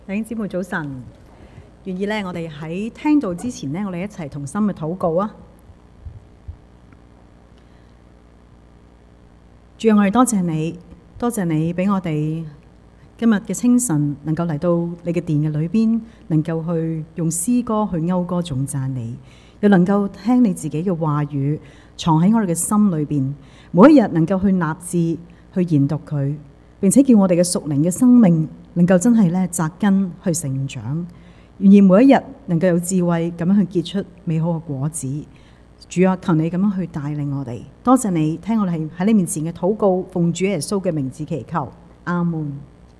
弟兄姊妹早晨，願意咧，我哋喺聽道之前呢，我哋一齊同心去禱告啊！主啊，我哋多謝你，多謝你俾我哋今日嘅清晨能夠嚟到你嘅殿嘅裏邊，能夠去用詩歌去謳歌頌讚你，又能夠聽你自己嘅話語藏喺我哋嘅心裏邊，每一日能夠去立志去研讀佢，並且叫我哋嘅屬靈嘅生命能夠真係咧扎根去成長，願意每一日能夠有智慧咁樣去結出美好嘅果子。主啊，求你咁樣去帶領我哋，多謝你聽我哋係喺你面前嘅禱告，奉主耶穌嘅名字祈求，阿門。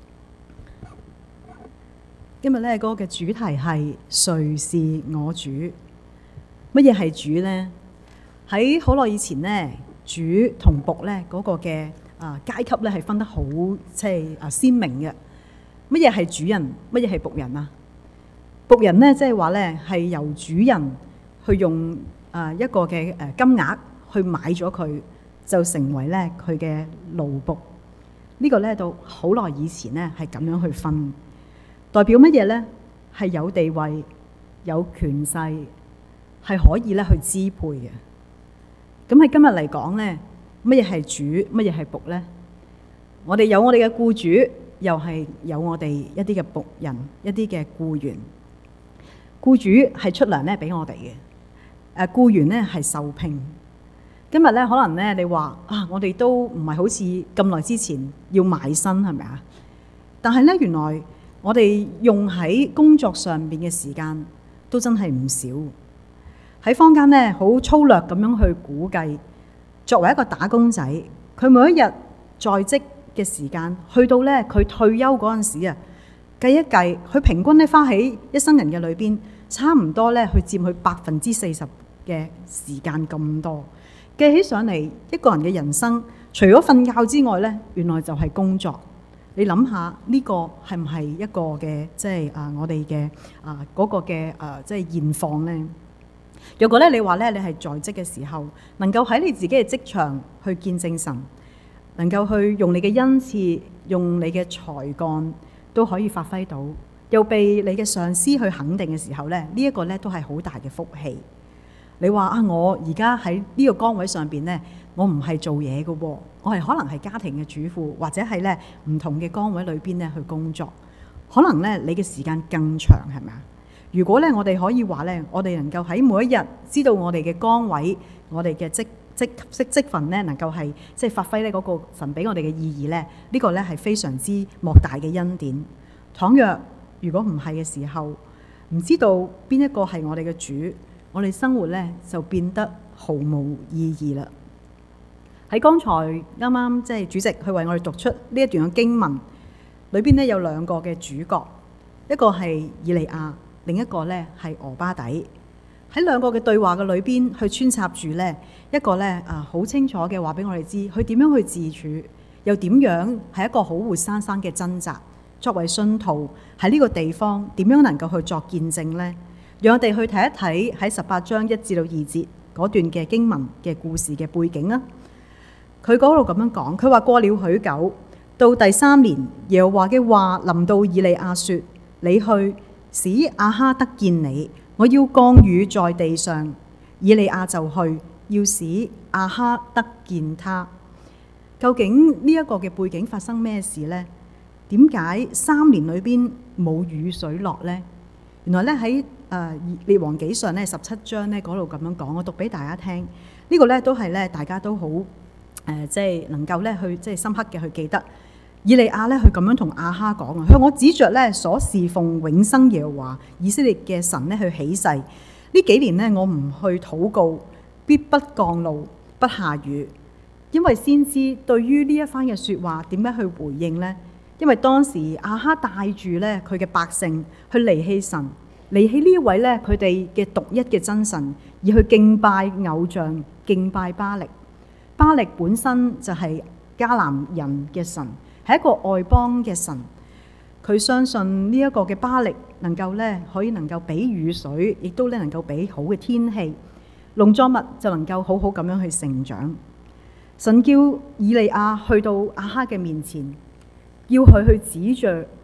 今日咧嗰個嘅主題係誰是我主？乜嘢係主呢？喺好耐以前呢，主同僕咧嗰個嘅階級咧係分得好鮮明嘅。乜嘢係主人？乜嘢係僕人啊？僕人呢，即係話咧係由主人去用一個嘅金額去買咗佢，就成為咧佢嘅奴僕。呢個咧到好耐以前呢係咁樣去分，代表乜嘢呢？係有地位、有權勢，係可以咧去支配嘅。咁喺今日嚟講呢，乜嘢係主？乜嘢係僕呢？我哋有我哋嘅僱主，又係有我哋一啲嘅僕人，一啲嘅僱員。僱主係出糧咧俾我哋嘅，僱員咧係受聘。今日咧可能咧你話我哋都唔係好似咁耐之前要賣身，係咪啊？但係咧原來我哋用喺工作上邊嘅時間都真係唔少。喺坊間咧好粗略咁樣去估計，作為一個打工仔，佢每一日在職嘅時間，去到咧佢退休嗰陣時啊，計一計，佢平均咧花喺一生人嘅裏邊，差唔多咧去佔佢40%嘅時間咁多。計起上嚟，一個人嘅人生，除咗瞓覺之外咧，原來就係工作。你諗下呢個係唔係一個嘅我哋嘅嗰個嘅現況咧？若果咧你話咧你係在職嘅時候，能夠喺你自己嘅職場去見證神，能夠去用你嘅恩賜，用你嘅才幹都可以發揮到，又被你嘅上司去肯定嘅時候咧，呢一個咧都係好大嘅福氣。你話我而家喺呢個崗位上邊咧，我唔係做嘢嘅喎，我係可能係家庭嘅主婦，或者係咧唔同嘅崗位裏邊咧去工作，可能咧你嘅時間更長，係咪啊？如果咧我哋可以話咧，我哋能夠喺每一日知道我哋嘅崗位，我哋嘅職份咧，能夠係發揮咧嗰個神俾我哋嘅意義咧，呢個咧係非常之莫大嘅恩典。倘若如果唔係嘅時候，唔知道邊一個係我哋嘅主，我哋生活咧就變得毫無意義啦。喺剛才啱啱主席去為我哋讀出呢一段嘅經文，裏邊咧有兩個嘅主角，一個係以利亞，另一個咧係俄巴底。喺兩個嘅對話嘅裏邊，去穿插住咧一個咧好清楚嘅話俾我哋知，佢點樣去自處，又點樣係一個好活生生嘅掙扎。作為信徒喺呢個地方，點樣能夠去作見證呢？讓我哋去睇一睇喺18章1至2節嗰段嘅經文嘅故事嘅背景啊。佢嗰度咁樣講，佢話過了許久，到第3年，耶和華嘅話臨到以利亞說：你去使亞哈得見你，我要降雨在地上。以利亞就去，要使亞哈得見他。究竟呢一個嘅背景發生咩事呢？點解3年裏邊冇雨水落呢？原來咧喺列王紀上咧17章咧嗰度咁樣講，我讀俾大家聽。呢個咧都係咧大家都好能夠咧去深刻嘅去記得。以利亞咧佢咁樣同亞哈講啊，佢話我指着咧所侍奉永生耶和華以色列嘅神咧去起誓，呢幾年咧我唔去禱告，必不降露，不下雨。因為先知對於呢一番嘅說話點樣去回應呢？因為當時亞哈帶住咧佢嘅百姓去離棄神，離棄呢一位咧佢哋嘅獨一嘅真神，而去敬拜偶像，敬拜巴力。巴力本身就係迦南人嘅神，係一個外邦嘅神。佢相信呢一個嘅巴力能夠咧可以能夠俾雨水，亦都咧能夠俾好嘅天氣，農作物就能夠好好咁樣去成長。神叫以利亞去到亞哈嘅面前，要佢去指着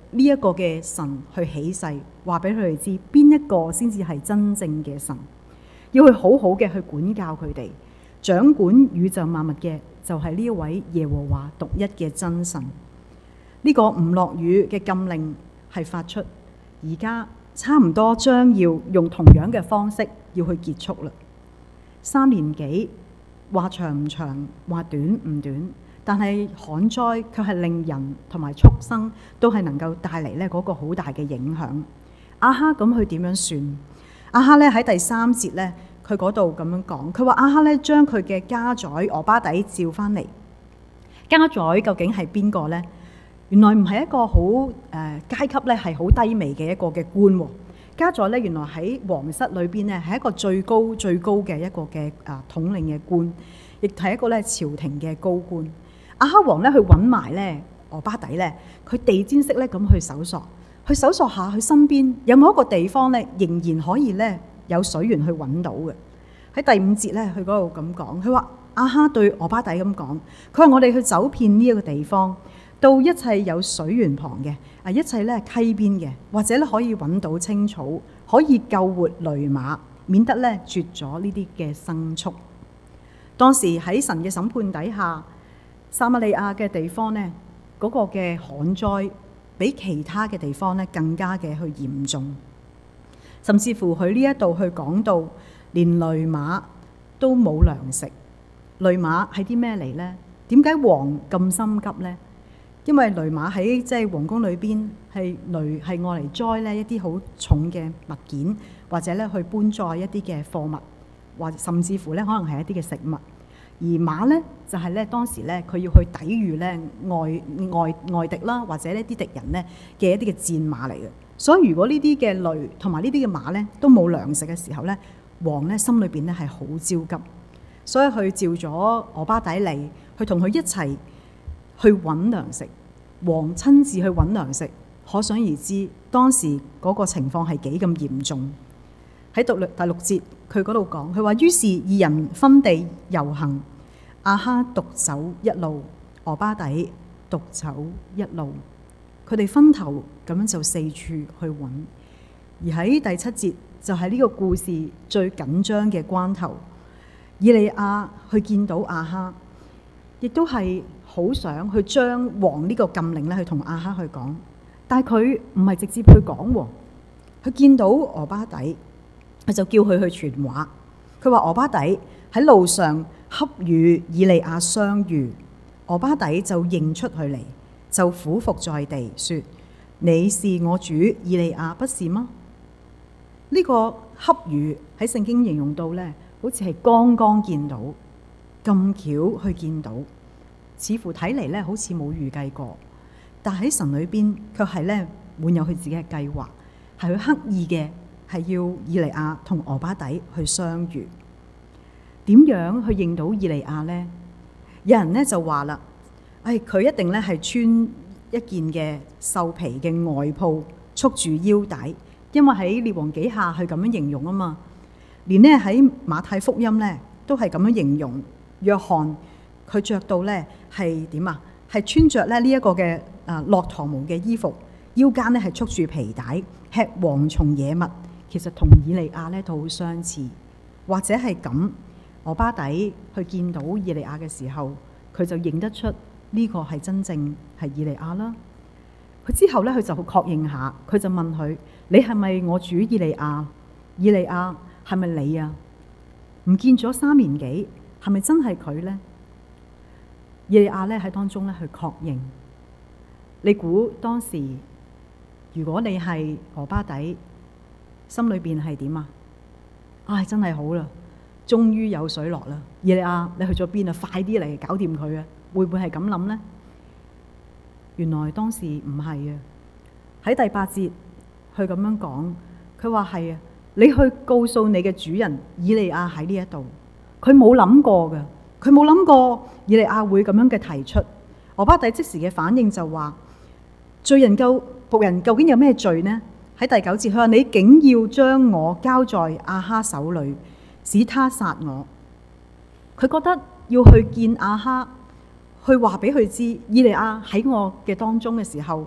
呢一個嘅神去起誓，話俾佢哋知邊一個先至係真正嘅神，要去好好嘅去管教佢哋，掌管宇宙萬物嘅就係呢一位耶和華獨一嘅真神。呢個唔落雨嘅禁令係發出，而家差唔多將要用同樣嘅方式要去結束啦。3年幾，話長唔長，話短唔短，但係旱災卻係令人同埋畜生都係能夠帶嚟呢嗰個好大嘅影響。亞哈咁佢點樣算？亞哈呢喺第3節呢，佢嗰度咁樣講，佢話亞哈呢將佢嘅家宰俄巴底召翻嚟。家宰究竟係邊個呢？原來唔係一個好階級呢係好低微嘅一個嘅官喎。家宰呢原來喺皇室裏邊呢係一個最高嘅一個嘅統領嘅官，亦係一個呢朝廷嘅高官。亞哈王呢去揾埋呢俄巴底呢，佢地毯式呢咁去搜索，下佢身邊有冇一個地方呢仍然可以呢有水源去揾到嘅。喺第5節呢，佢嗰度咁講，佢話亞哈對俄巴底咁講，佢話我哋去走遍呢一個地方，到一切有水源旁嘅一切咧溪邊嘅，或者咧可以揾到青草，可以救活騾馬，免得咧絕咗呢啲嘅牲畜。當時喺神嘅審判底下，撒瑪利亞嘅地方呢，嗰個嘅旱災比其他嘅地方咧更加嘅去嚴重，甚至乎佢呢一度去講到，連騾馬都冇糧食。騾馬係啲咩嚟呢？點解王咁心急呢？因為騾馬喺即係皇宮裏邊係騾係愛嚟載呢一啲好重嘅物件，或者咧去搬載一啲嘅貨物，或甚至乎咧可能係一啲嘅食物。而馬咧就係咧當時咧佢要去抵禦咧外敵啦，或者呢啲敵人咧嘅一啲嘅戰馬嚟嘅。所以如果呢啲嘅騾同埋呢啲嘅馬咧都冇糧食嘅時候咧，王咧心裏邊咧係好焦急，所以佢召咗俄巴底嚟，去同佢一齊去揾糧食。王親自去揾糧食，可想而知當時嗰個情況係幾咁嚴重。喺第6節佢嗰度講，佢話於是2人分地遊行，亞哈獨走一路，俄巴底獨走一路，佢哋分頭咁樣就四處去揾。而喺第7節就係呢個故事最緊張嘅關頭，以利亞去見到亞哈，亦都係好想去將王呢個禁令咧，去同亞哈去講，但係佢唔係直接去講喎。佢見到俄巴底，佢就叫佢去傳話。佢話俄巴底喺路上恰與以利亞相遇，俄巴底就認出佢嚟，就俯伏在地說：你是我主以利亞，不是嗎？呢個恰與喺聖經形容到呢，好似係剛剛見到，咁巧去見到。似乎睇嚟咧，好似冇預計過，但喺神裏邊卻係咧滿有佢自己嘅計劃，係佢刻意嘅，係要以利亞同俄巴底去相遇。點樣去認到以利亞呢？有人咧就話啦，佢一定咧係穿一件嘅獸皮嘅外袍，束住腰帶，因為喺列王紀下係咁樣形容啊嘛。連呢喺馬太福音咧都係咁樣形容約翰。佢着到咧係點啊？係穿着咧呢一個嘅駱駝毛嘅衣服，腰間咧係束住皮帶，吃蝗蟲野物。其實同以利亞咧都好相似，或者係咁。俄巴底去見到以利亞嘅時候，佢就認得出呢個係真正係以利亞啦。佢之後咧，佢就確認下，佢就問佢：你係咪我主以利亞？以利亞係咪你啊？唔見咗3年幾，係咪真係佢呢？以利亞咧喺當中咧去確認。你估當時如果你係俄巴底，心裏邊係點啊？真係好啦，終於有水落啦！以利亞，你去咗邊啊？快啲嚟搞掂佢啊！會唔會係咁諗呢？原來當時唔係啊。喺第8節，佢咁樣講，佢話係啊，你去告訴你嘅主人以利亞喺呢一度。佢冇諗過㗎。佢冇諗過以利亞會咁樣嘅提出。俄巴底即時嘅反應就話：罪人救僕人究竟有咩罪呢？喺第9節，佢話：你竟要將我交在亞哈手裏，使他殺我。佢覺得要去見亞哈，去話俾佢知以利亞喺我嘅當中嘅時候，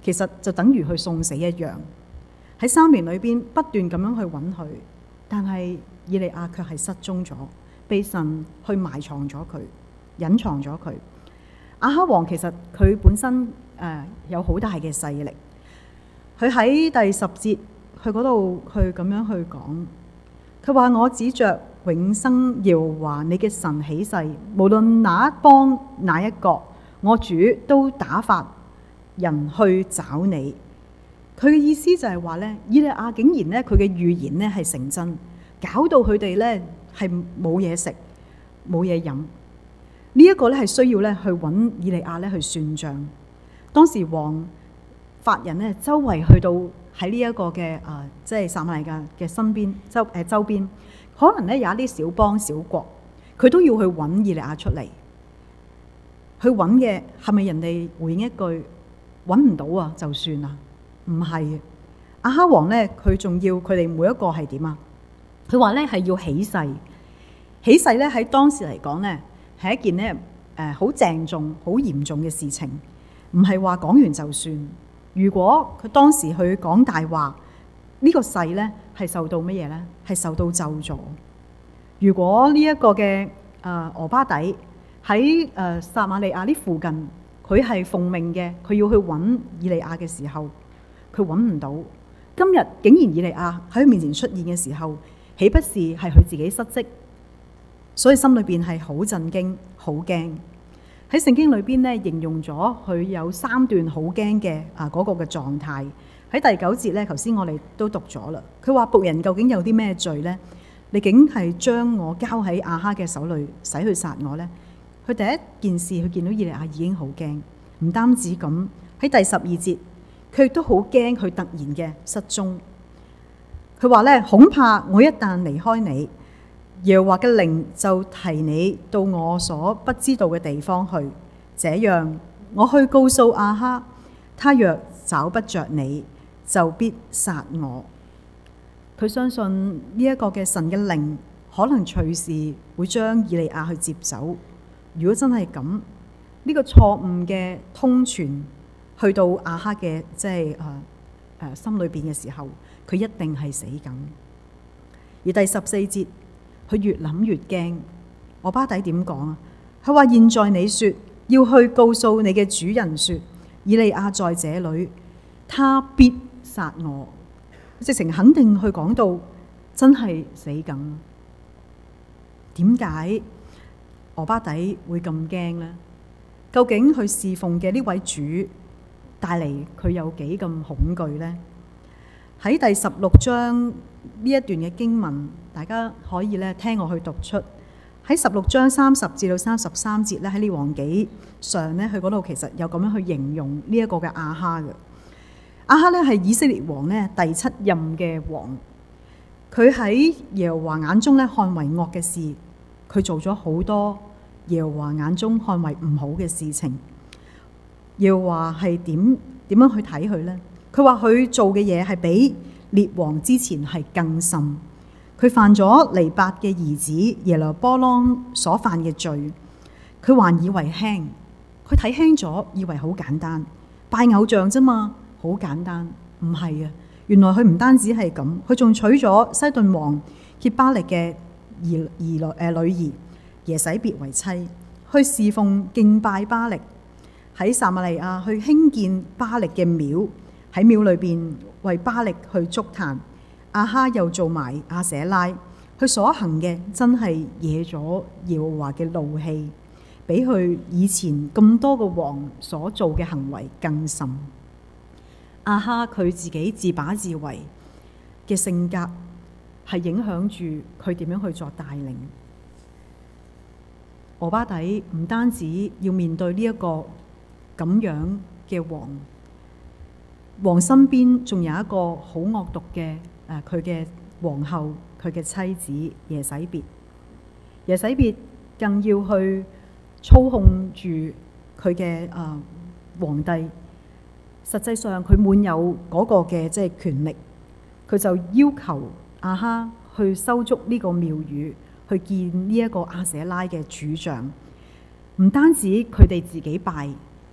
其實就等於去送死一樣。喺3年裏邊不斷咁樣去揾佢，但係以利亞卻係失蹤咗，被神去埋藏咗佢，隱藏咗佢。亞哈王其實佢本身有好大嘅勢力，佢喺第10節去嗰度去咁樣去講，佢話我指着永生耶和華你嘅神起誓，無論哪一邦哪一國，我主都打發人去找你。佢嘅意思就係話咧，以利亞竟然咧佢嘅預言咧係成真，搞到佢哋咧係冇嘢食冇嘢飲。呢一個咧係需要咧去揾以利亞咧去算賬。當時王發人咧周圍去到喺呢一個嘅即係撒瑪利亞嘅身邊周邊，可能咧有一啲小邦小國，佢都要去揾以利亞出嚟。去揾嘅係咪人哋回應一句揾唔到啊就算啦？唔係，亞哈王咧佢仲要佢哋每一個係點啊？佢話咧係要起誓，起誓咧喺當時嚟講咧係一件咧好鄭重、好嚴重嘅事情，唔係話講完就算。如果佢當時去講大話，呢個誓咧係受到乜嘢咧？係受到咒詛。如果呢一個嘅俄巴底喺撒瑪利亞呢附近，佢係奉命嘅，佢要去揾以利亞嘅時候，佢揾唔到。今日竟然以利亞喺佢面前出現嘅時候，豈不是係佢自己失職？所以心裏邊係好震驚、好驚。喺聖經裏邊咧，形容咗佢有3段好驚嘅嗰個嘅狀態。喺第9節咧，頭先我哋都讀咗啦。佢話僕人究竟有啲咩罪呢？你竟係將我交喺亞哈嘅手裏，使佢殺我呢？佢第一件事，佢見到以利亞已經好驚。唔單止咁，喺第12節，佢亦都好驚佢突然嘅失蹤。佢話咧，恐怕我一旦離開你，耶和華嘅靈就提你到我所不知道嘅地方去，這樣我去告訴亞哈，他若找不着你，就必殺我。佢相信呢一個嘅神嘅靈可能隨時會將以利亞去接走。如果真係咁，呢個錯誤嘅通傳去到亞哈嘅即係心裏邊嘅時候，佢一定係死緊。而第14節，佢越諗越驚。俄巴底點講啊？佢話現在你說要去告訴你嘅主人說，以利亞在這裏，他必殺我。直情肯定去講到真係死緊。點解俄巴底會咁驚呢？究竟佢侍奉嘅呢位主帶嚟佢有幾咁恐懼呢？喺第16章呢一段嘅經文，大家可以咧聽我去讀出。喺16章30至到33節咧，喺列王紀上咧，佢嗰度其實有咁樣去形容呢一個嘅亞哈嘅。亞哈咧係以色列王咧第7任嘅王，佢喺耶和華眼中咧看為惡嘅事，佢做咗好多耶和華眼中看為唔好嘅事情。耶和華係點樣去睇佢呢？佢話佢做嘅嘢係比列王之前係更甚。佢犯咗尼伯嘅兒子耶羅波朗所犯嘅罪，佢還以為輕，佢睇輕咗，以為好簡單，拜偶像啫嘛，好簡單。唔係啊，原來佢唔單止係咁，佢仲娶咗西頓王歇巴力嘅女兒耶洗別為妻，去侍奉敬拜巴力，喺撒瑪利亞去興建巴力嘅廟，喺廟裏邊為巴力去築壇。亞哈又做埋亞舍拉，佢所行嘅真係惹咗耶和華嘅怒氣，比佢以前咁多個王所做嘅行為更甚。亞哈佢自己自把自為嘅性格，係影響住佢點樣去作帶領。俄巴底唔單止要面對呢一個咁樣嘅王，王身邊仲有一個好惡毒嘅佢嘅皇後，佢嘅妻子耶洗別。耶洗別更要去操控住佢嘅皇帝。實際上佢滿有嗰個嘅即係權力，佢就要求亞哈去修築呢個廟宇，去建呢一個亞舍拉嘅柱像。唔單止佢哋自己拜，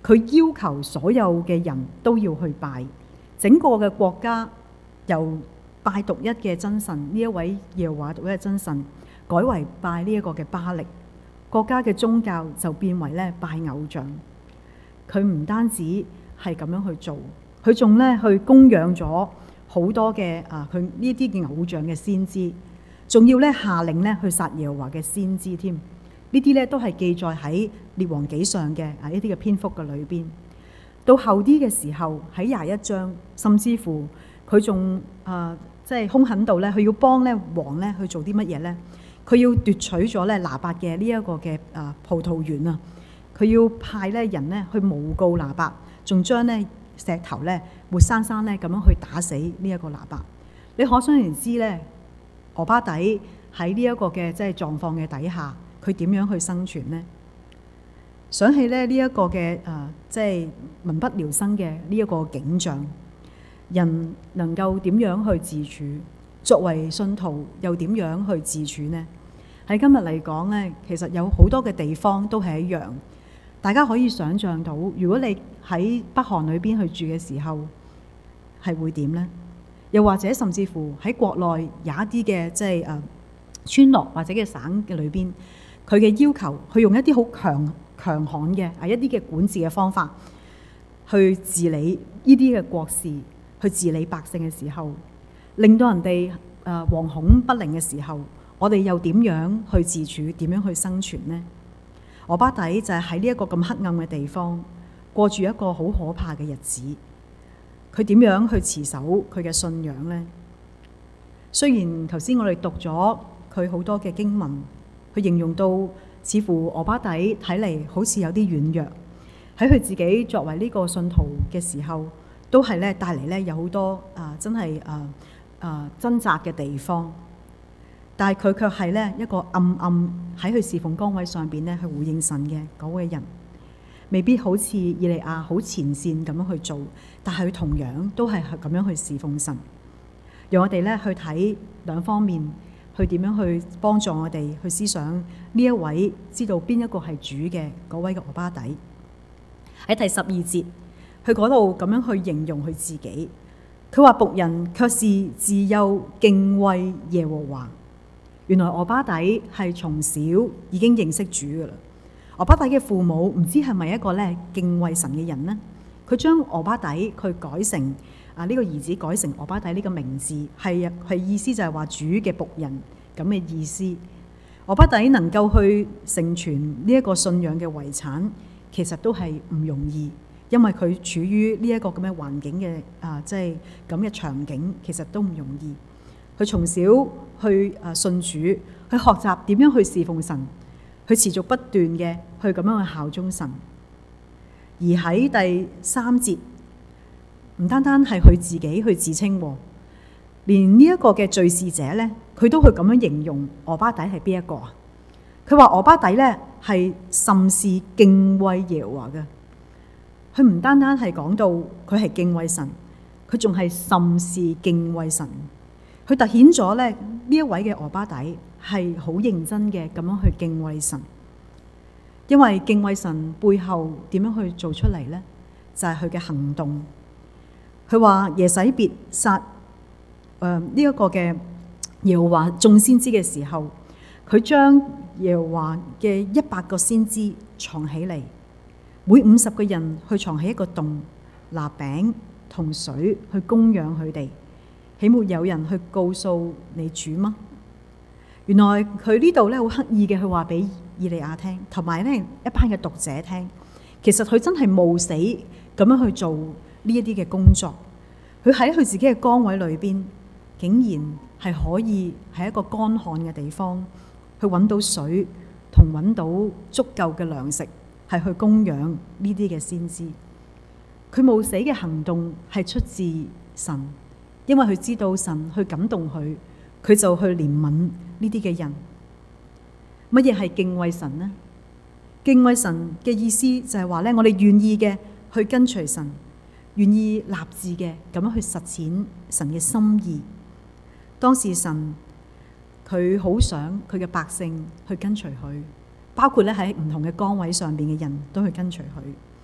佢要求所有嘅人都要去拜，整個嘅國家由拜獨一嘅真神，呢一位耶和華獨一嘅真神，改為拜呢一個嘅巴力。國家嘅宗教就變為咧拜偶像。佢唔單止係咁樣去做，佢仲咧去供養咗好多嘅佢呢啲嘅偶像嘅先知，仲要咧下令咧去殺耶和華嘅先知添。呢啲咧都係記載喺列王紀上嘅一啲嘅篇幅嘅裏邊。到後啲嘅時候喺21章，甚至乎佢仲即係兇狠到咧，佢要幫咧王咧去做啲乜嘢咧？佢要奪取咗咧拿伯嘅呢一個嘅葡萄園啊！佢要派咧人咧去誣告拿伯，仲將咧石頭咧活生生咧咁樣去打死呢一個拿伯。你可想而知咧，俄巴底喺呢一個嘅即係狀況嘅底下，佢點樣去生存呢？想起咧呢一個嘅即係民不聊生嘅呢一個景象，人能夠點樣去自處？作為信徒又點樣去自處呢？喺今日嚟講呢，其實有好多嘅地方都係一樣。大家可以想像到，如果你喺北韓裏邊去住嘅時候，係會點呢？又或者甚至乎喺國內有一啲嘅即係村落或者嘅省嘅裏邊，佢嘅要求，佢用一啲好強悍嘅一啲嘅管治嘅方法去治理呢啲嘅國事，去治理百姓嘅時候，令到人哋惶恐不寧嘅時候，我哋又點樣去自處？點樣去生存呢？俄巴底就係喺呢一個咁黑暗嘅地方，過住一個好可怕嘅日子。佢點樣去持守佢嘅信仰呢？雖然頭先我哋讀咗佢好多嘅經文，佢形容到似乎俄巴底睇嚟好似有啲軟弱，喺佢自己作為呢個信徒嘅時候，都係咧帶嚟咧有好多真係掙扎嘅地方。但係佢卻係咧一個暗喺佢侍奉崗位上邊咧去回應神嘅嗰位人，未必好似以利亞好前線咁樣去做，但係佢同樣都係咁樣去侍奉神。讓我哋咧去睇兩方面，去點樣去幫助我哋去思想呢一位知道邊一個係主嘅嗰位嘅俄巴底。喺第12節，佢嗰度咁樣去形容佢自己，佢話僕人卻是自幼敬畏耶和華。原來俄巴底係從小已經認識主噶啦。俄巴底嘅父母唔知係咪一個咧敬畏神嘅人呢？佢將俄巴底佢改成呢個兒子改成俄巴底呢個名字，係意思就係話主嘅僕人咁嘅意思。俄巴底能夠去成全呢一個信仰嘅遺產，其實都係唔容易，因為佢處於呢一個咁嘅環境嘅即係咁嘅場景，其實都唔容易。佢從小去信主，去學習點樣去侍奉神，去持續不斷嘅去咁樣去效忠神。而喺第3節，唔單單係佢自己去自稱，連呢一個嘅敘事者咧，佢都去咁樣形容俄巴底係邊一個啊？佢話俄巴底咧係甚是敬畏耶和華嘅。佢唔單單係講到佢係敬畏神，佢仲係甚是敬畏神。佢突顯咗咧呢一位嘅俄巴底係好認真嘅咁樣去敬畏神。因為敬畏神背後點樣去做出嚟呢？就係佢嘅行動。佢話耶洗別殺呢一個嘅耶和華眾先知嘅時候，佢將耶和華嘅100個先知藏起嚟，每50個人去藏喺一個洞，拿餅同水去供養佢哋。豈沒有人去告訴你主嗎？原來佢呢度咧好刻意嘅去話俾以利亞聽，同埋咧一班嘅讀者聽。其實佢真係冒死咁樣去做呢一啲嘅工作。佢喺佢自己嘅崗位裏邊，竟然係可以喺一個乾旱嘅地方去揾到水，同揾到足夠嘅糧食，係去供養呢啲嘅先知。佢冒死嘅行動係出自神。因為佢知道神去感動佢，佢就去憐憫呢啲嘅人。乜嘢係敬畏神呢？敬畏神嘅意思就係話咧，我哋願意嘅去跟隨神，願意立志嘅咁樣去實踐神嘅心意。當時神佢好想佢嘅百姓去跟隨佢，包括咧喺唔同嘅崗位上邊嘅人都去跟隨佢。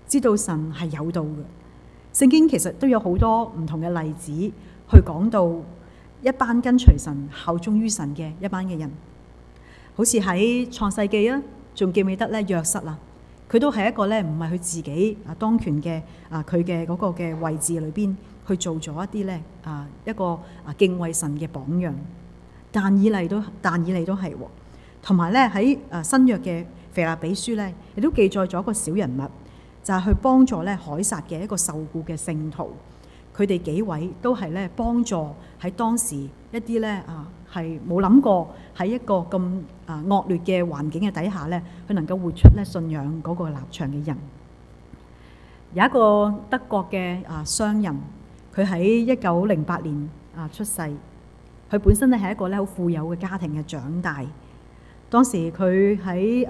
知道神係有道嘅。聖經其實都有好多唔同嘅例子去講到一班跟隨神、效忠於神嘅一班嘅人。好似喺創世記啊，仲記唔記得咧？約瑟啊，佢都係一個咧，唔係佢自己當權嘅佢嘅嗰個嘅位置裏邊去做咗一啲咧一個敬畏神嘅榜樣。但以理都係喎，同埋咧喺新約嘅腓立比書咧，亦都記載咗一個小人物，就係去幫助咧凱撒嘅一個受僱嘅聖徒。佢哋幾位都係咧幫助喺當時一啲咧係冇諗過喺一個咁惡劣嘅環境嘅底下咧，佢能夠活出咧信仰嗰個立場嘅人。有一個德國嘅商人，佢喺1908年出世。佢本身咧係一個咧好富有嘅家庭嘅長大。當時佢喺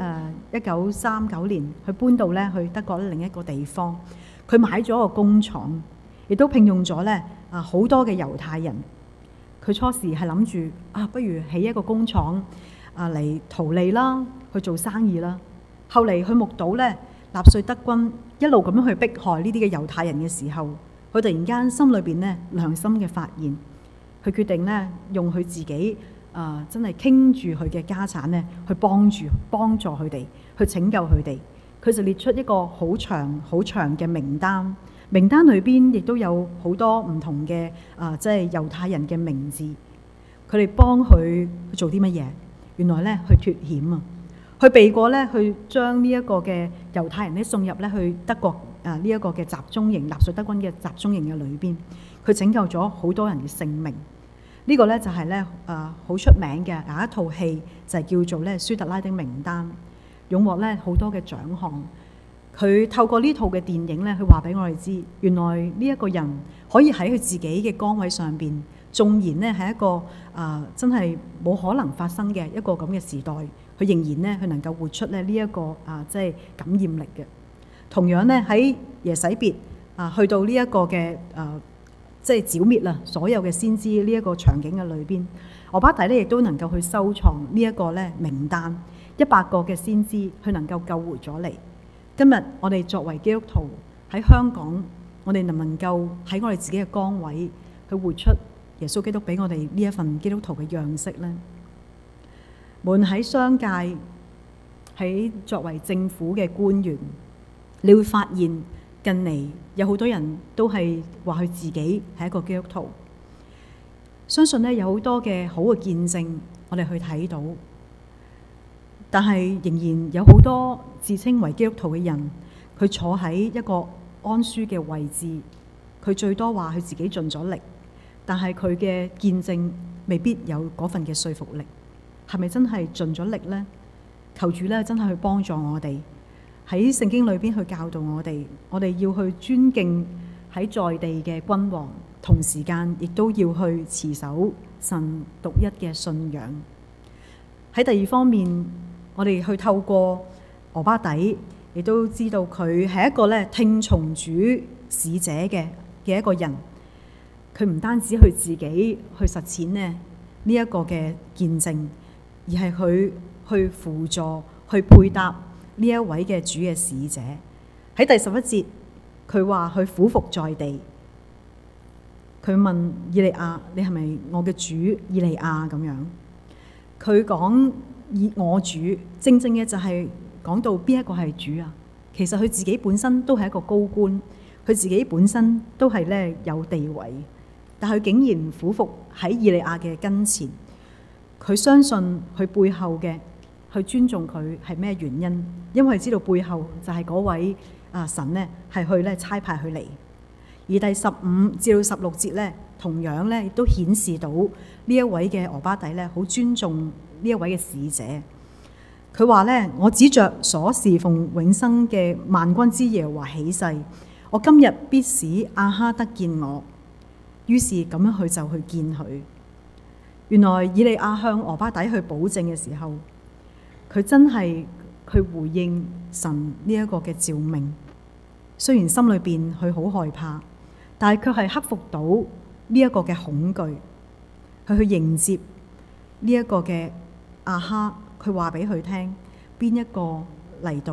1939年，佢搬到咧去德國另一個地方，佢買咗個工廠，亦都聘用咗咧好多嘅猶太人。佢初時係諗住不如起一個工廠嚟圖利啦，去做生意啦。後嚟佢目睹咧納粹德軍一路咁樣去迫害呢啲嘅猶太人嘅時候，佢突然間心裏邊咧良心嘅發現。佢決定咧用佢自己真係傾住佢嘅家產咧，去幫助佢哋，去拯救佢哋。佢就列出一個好長嘅名單，名單裏邊亦都有好多唔同嘅即係猶太人嘅名字。佢哋幫佢做啲乜嘢？原來咧去脫險啊，去避過咧去將呢一個嘅猶太人咧送入咧去德國呢一個嘅集中營，納粹德軍嘅集中營嘅裏邊，佢拯救咗好多人嘅性命。呢個咧就係咧好出名嘅有一套戲，就係叫做咧舒特拉的名單，勇獲咧好多嘅獎項。佢透過呢套嘅電影咧，佢話俾我哋知，原來呢一個人可以喺佢自己嘅崗位上邊，縱然咧係一個真係冇可能發生嘅一個咁嘅時代，佢仍然咧佢能夠活出咧呢一個即係感染力嘅。同樣咧喺耶洗別去到呢一個嘅即係剿滅啦所有嘅先知呢一個場景嘅裏邊，俄巴底咧亦都能夠去收藏呢一個咧名單，100個嘅先知佢能夠救活咗嚟。今日我哋作為基督徒喺香港，我哋能唔能夠喺我哋自己嘅崗位去活出耶穌基督俾我哋呢一份基督徒嘅樣式呢？無論喺商界，喺作為政府嘅官員，你會發現近嚟有好多人都係話佢自己係一個基督徒。相信呢有好多嘅好嘅見證，我哋去睇到。但係仍然有好多自稱為基督徒嘅人，佢坐喺一個安舒嘅位置，佢最多話佢自己盡咗力，但係佢嘅見證未必有嗰份嘅說服力。係咪真係盡咗力呢？求主咧真係去幫助我哋喺聖經裏邊去教導我哋，我哋要去尊敬喺在地嘅君王，同時間亦都要去持守神獨一嘅信仰。喺第二方面，我哋去透過俄巴底，亦都知道佢係一個咧聽從主使者嘅一個人。佢唔單止佢自己去實踐呢一個嘅見證，而係佢去輔助、去配搭呢一位嘅主嘅使者。喺第11節，佢話佢俯伏在地，佢問以利亞：你係咪我嘅主以利亞？咁樣佢講以我主，正正嘅就係講到邊一個係主啊？其實佢自己本身都係一個高官，佢自己本身都係咧有地位，但佢竟然俯伏喺以利亞嘅跟前。佢相信佢背後嘅，去尊重佢係咩原因？因為知道背後就係嗰位神呢係去咧差派佢嚟。而第15至到16節呢，同樣咧亦都顯示到呢一位嘅俄巴底咧好尊重呢一位嘅使者。佢話咧：我指着所侍奉永生嘅萬軍之耶和華起誓，我今日必使亞哈得見我。於是咁樣佢就去見佢。原來以利亞向俄巴底去保證嘅時候，佢真係去回應神呢一個嘅召命。雖然心裏邊佢好害怕，但係卻係克服到呢一個嘅恐懼，佢去迎接呢一個嘅亞哈。佢話俾佢聽邊一個嚟到，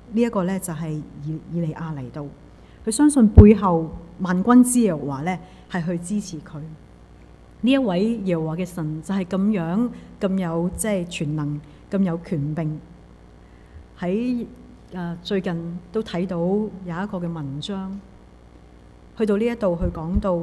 呢一個咧就係以利亞嚟到，佢相信背後萬軍之耶和華咧係去支持佢。呢一位耶和華嘅神就係咁樣咁有即係全能，咁有權柄。喺最近都睇到有一個嘅文章，去到呢一度去講到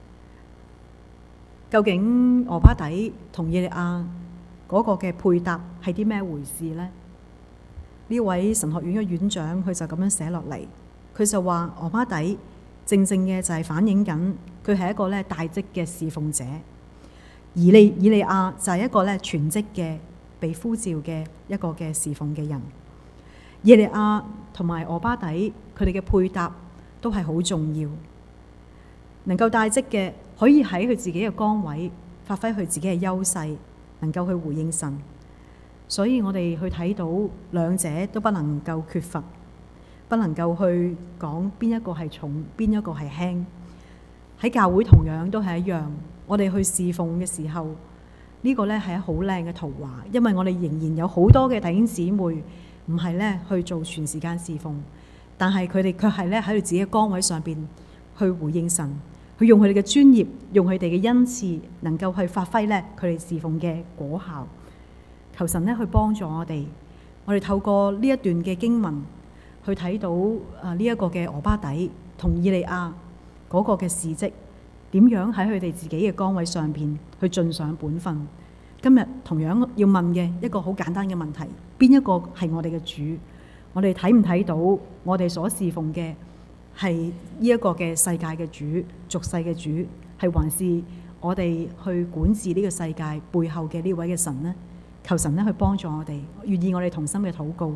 究竟俄巴底同以利亞嗰個嘅配搭係啲咩回事呢？呢位神學院嘅院長佢就咁樣寫落嚟，佢就話俄巴底正正嘅就係反映緊佢係一個咧大職嘅侍奉者，以利亞就係一個咧全職嘅被呼召嘅一個嘅侍奉嘅人。以利亞同埋俄巴底佢哋嘅配搭都係好重要，能夠帶職嘅可以喺佢自己嘅崗位發揮佢自己嘅優勢，能夠去回應神。所以我哋去睇到兩者都不能夠缺乏，不能夠去講邊一個係重，邊一個係輕。喺教會同樣都係一樣，我哋去侍奉嘅時候，呢個呢係好靚嘅圖畫，因為我哋仍然有好多嘅弟兄姊妹唔係咧去做全時間侍奉，但係佢哋卻係咧喺佢自己嘅崗位上邊去回應神，去用佢哋嘅專業，用佢哋嘅恩賜，能夠去發揮咧佢哋侍奉嘅果效。求神咧去幫助我哋，我哋透過呢一段嘅經文去睇到呢一個嘅俄巴底同以利亞嗰個嘅事蹟，點樣喺佢哋自己嘅崗位上邊去盡上本分。今日同樣要問嘅一個好簡單嘅問題，邊一個係我哋嘅主？我哋睇唔睇到我哋所侍奉嘅係呢一個嘅世界嘅主、俗世嘅主，係還是我哋去管治呢個世界背後嘅呢位嘅神呢？求神呢去幫助我哋，願意我哋同心嘅禱告。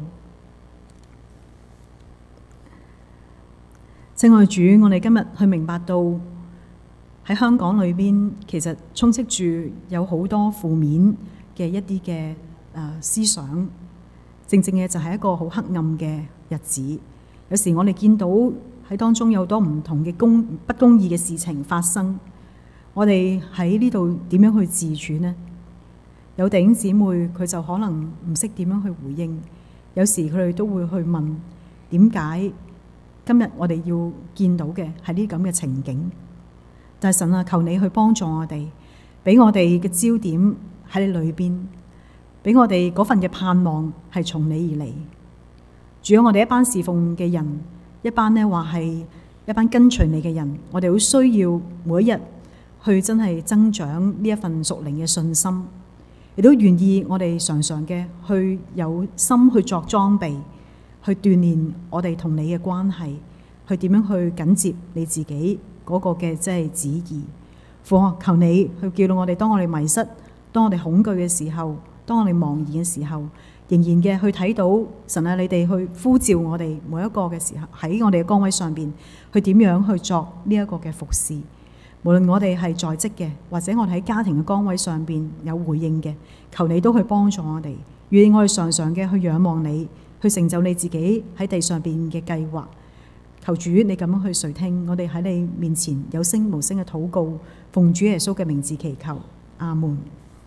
親愛主，我哋今日去明白到喺香港裏邊，其實充斥住有好多負面嘅一啲嘅思想，正正嘅就係一個好黑暗嘅日子。有時我哋見到喺當中有好多唔同嘅不公義嘅事情發生，我哋喺呢度點樣去自處呢？有弟兄姊妹佢就可能唔識點樣去回應，有時佢哋都會去問點解今日我哋要見到嘅係呢咁嘅情景。但係神啊，求你去幫助我哋，俾我哋嘅焦點喺你裏邊，俾我哋嗰份嘅盼望係從你而嚟。主啊，我哋一班侍奉嘅人，一班呢話係一班跟隨你嘅人，我哋好需要每一日去真係增長呢一份屬靈嘅信心，亦都願意我哋常常嘅去有心去作裝備，去鍛鍊我哋同你嘅關係，去點樣去緊接你自己嗰個嘅即係旨意。父啊，求你去叫到我哋，當我哋迷失，當我哋恐懼嘅時候，當我哋茫然嘅時候，仍然嘅去睇到神啊，你哋去呼召我哋每一個嘅時候，喺我哋嘅崗位上邊去點樣去作呢一個嘅服侍。無論我哋係在職嘅，或者我哋喺家庭嘅崗位上邊有回應嘅，求你都去幫助我哋，願意我哋常常嘅去仰望你，去成就你自己喺地上邊嘅計劃。求主你咁樣去垂聽我哋喺你面前有聲無聲嘅禱告，奉主耶穌嘅名字祈求，阿門。